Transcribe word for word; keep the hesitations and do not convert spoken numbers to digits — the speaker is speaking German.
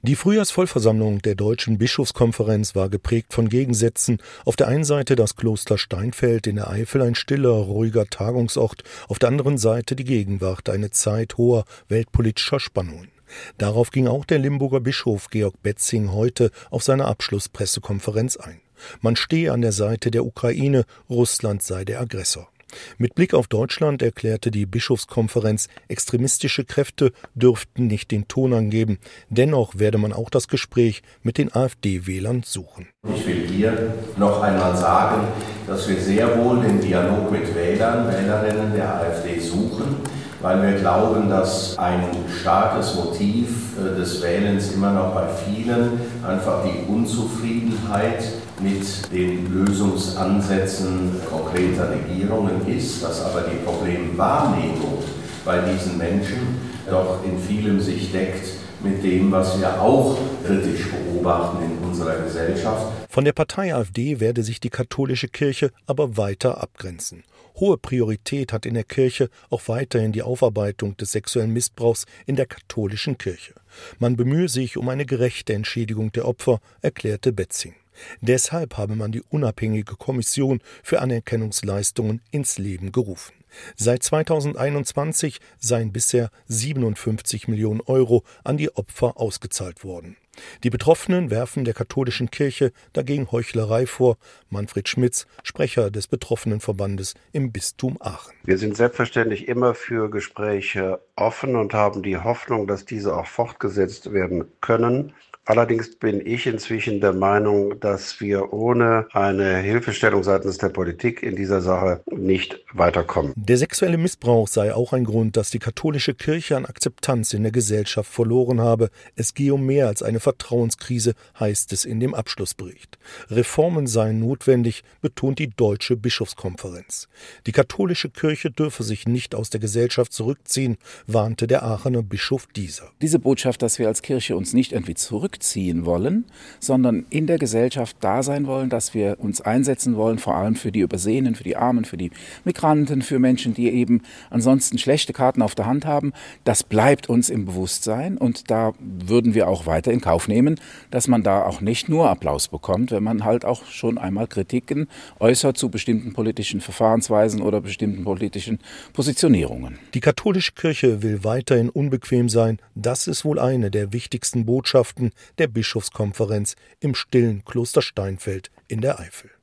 Die Frühjahrsvollversammlung der Deutschen Bischofskonferenz war geprägt von Gegensätzen. Auf der einen Seite das Kloster Steinfeld in der Eifel, ein stiller, ruhiger Tagungsort. Auf der anderen Seite die Gegenwart, eine Zeit hoher weltpolitischer Spannungen. Darauf ging auch der Limburger Bischof Georg Betzing heute auf seiner Abschlusspressekonferenz ein. Man stehe an der Seite der Ukraine, Russland sei der Aggressor. Mit Blick auf Deutschland erklärte die Bischofskonferenz, extremistische Kräfte dürften nicht den Ton angeben. Dennoch werde man auch das Gespräch mit den AfD-Wählern suchen. Ich will hier noch einmal sagen, dass wir sehr wohl den Dialog mit Wählern, Wählerinnen der AfD suchen, weil wir glauben, dass ein starkes Motiv des Wählens immer noch bei vielen einfach die Unzufriedenheit mit den Lösungsansätzen konkreter Regierungen ist, dass aber die Problemwahrnehmung bei diesen Menschen doch in vielem sich deckt mit dem, was wir auch kritisch beobachten in unserer Gesellschaft. Von der Partei AfD werde sich die katholische Kirche aber weiter abgrenzen. Hohe Priorität hat in der Kirche auch weiterhin die Aufarbeitung des sexuellen Missbrauchs in der katholischen Kirche. Man bemühe sich um eine gerechte Entschädigung der Opfer, erklärte Betzing. Deshalb habe man die unabhängige Kommission für Anerkennungsleistungen ins Leben gerufen. Seit zweitausendeinundzwanzig seien bisher siebenundfünfzig Millionen Euro an die Opfer ausgezahlt worden. Die Betroffenen werfen der katholischen Kirche dagegen Heuchlerei vor. Manfred Schmitz, Sprecher des Betroffenenverbandes im Bistum Aachen. Wir sind selbstverständlich immer für Gespräche offen und haben die Hoffnung, dass diese auch fortgesetzt werden können. Allerdings bin ich inzwischen der Meinung, dass wir ohne eine Hilfestellung seitens der Politik in dieser Sache nicht weiterkommen. Der sexuelle Missbrauch sei auch ein Grund, dass die katholische Kirche an Akzeptanz in der Gesellschaft verloren habe. Es gehe um mehr als eine Vertrauenskrise, heißt es in dem Abschlussbericht. Reformen seien notwendig, betont die Deutsche Bischofskonferenz. Die katholische Kirche dürfe sich nicht aus der Gesellschaft zurückziehen, warnte der Aachener Bischof Dieser. Diese Botschaft, dass wir als Kirche uns nicht irgendwie zurück ziehen wollen, sondern in der Gesellschaft da sein wollen, dass wir uns einsetzen wollen, vor allem für die Übersehenen, für die Armen, für die Migranten, für Menschen, die eben ansonsten schlechte Karten auf der Hand haben. Das bleibt uns im Bewusstsein und da würden wir auch weiter in Kauf nehmen, dass man da auch nicht nur Applaus bekommt, wenn man halt auch schon einmal Kritiken äußert zu bestimmten politischen Verfahrensweisen oder bestimmten politischen Positionierungen. Die katholische Kirche will weiterhin unbequem sein. Das ist wohl eine der wichtigsten Botschaften der Bischofskonferenz im stillen Kloster Steinfeld in der Eifel.